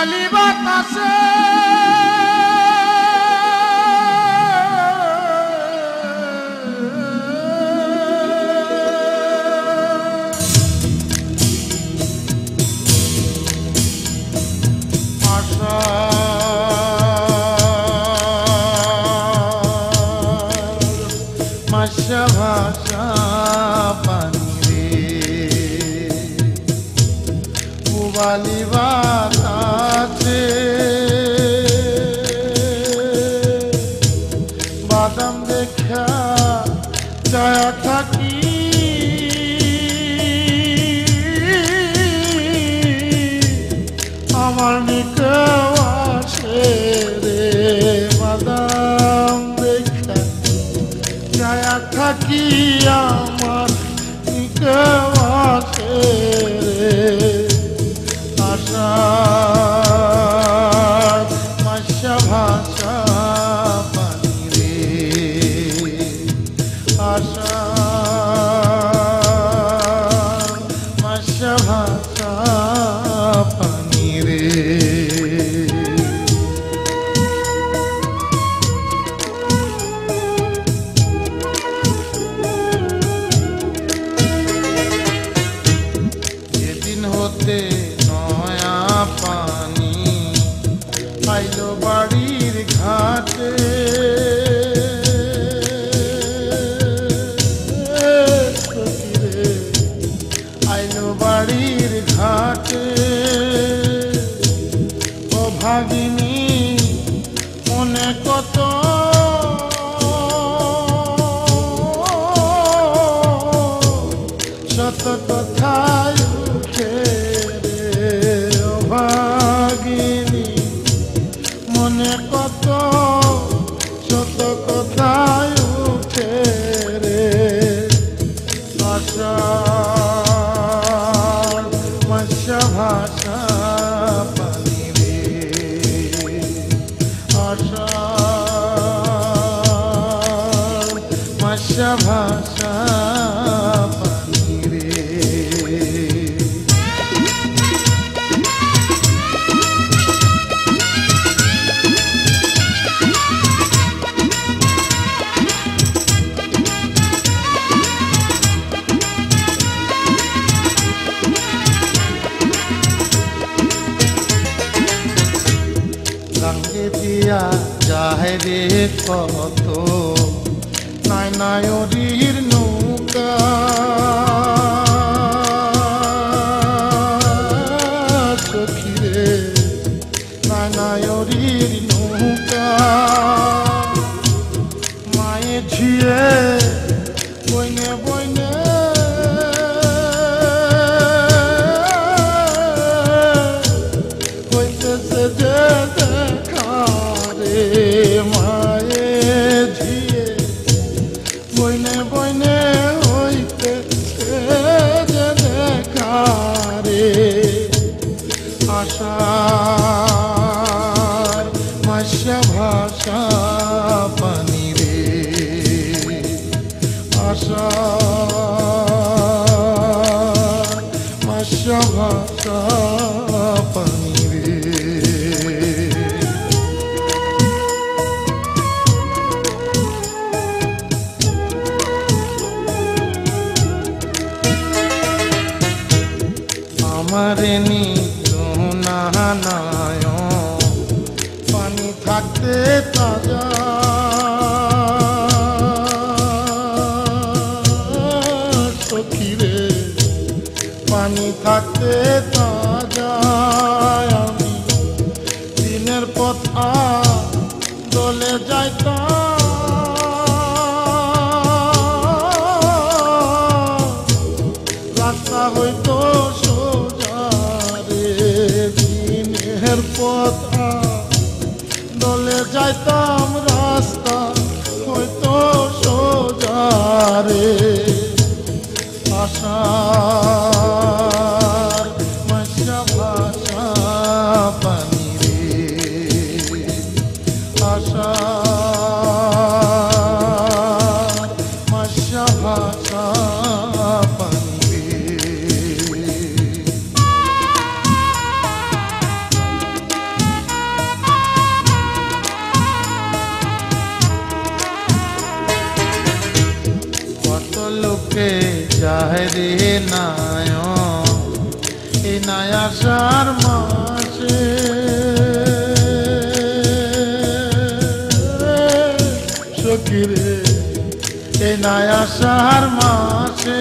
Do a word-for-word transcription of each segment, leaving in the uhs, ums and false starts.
পূবালি বাতাসে ভাষা ভাষা পানি রে পূবালি বাতাসে বাদাম দেখা যায় থাকি আমার নিকে আসে রে বাদাম দেখা যায় থাকি আমার নিকে আসে রে আশা ভাষা ভাষা পানি রে আশা ভাষা ভাষা পানি রে যেদিন হতে নয়া পানি আইলো বাড়ির ঘাটে আইলো বাড়ির ঘাটে ও ভাগিনী মনে কত শত কথায় উঠে রে ও ভাগিনী মনে কত শত কথায় উঠে রে আশা ভাষা ভাষা পানি রে আশা ভাষা ভাষা পানি রে রঙে দিয়া যায় রে কত নাই নায়রির নৌকা সখী রে নাই নায়রির নৌকা মায়ে ঝিয়ে বইনে বইনে হইতেছে যে দেখা রে মায়ে ঝিয়ে বইনে বইনে হইতেছে যে দেখা রে আশা ভাষা ভাষা পানি রে আশা ভাষা ভাষা পানি রে আমারে নিনায় পানি থাকতে তাজা সখী রে পানি থাকতে তাজা আমি দিনের পথা দলে যাইতাম রাস্তা হইতো সোজা রে দিনের পথা দলে যাইতাম রাস্তা হইতো সোজা রে আশা ভাষা ভাষা পানি রে আশা ভাষা ভাষা পানি রে যায় রে নায়ন এই নাই আসার মাসে সখী রে এই নাই আসার মাসে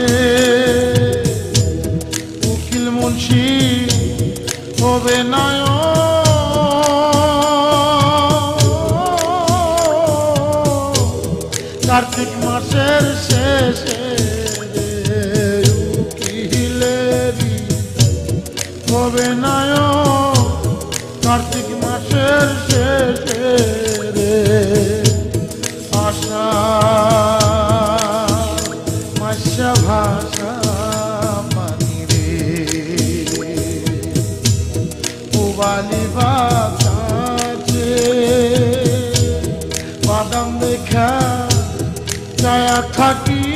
উকিল মুন্সি হবে নায়ন কার্তিক মাসের শেষে উকিলেরি হবে নায়ন কার্তিক মাসের শেষে রে আশা মাসা ভাষা পানি রে উবালি বাতাছে বাদাম দেখা ছায়া থাকি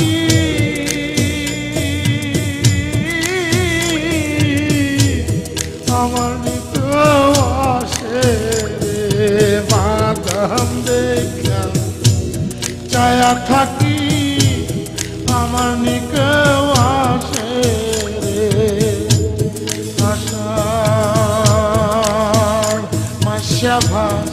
আমার নিত আসে রে বাদাম দেখা ছায়া থাকি আমার নিক আসে রে আশা মাসা ভাষা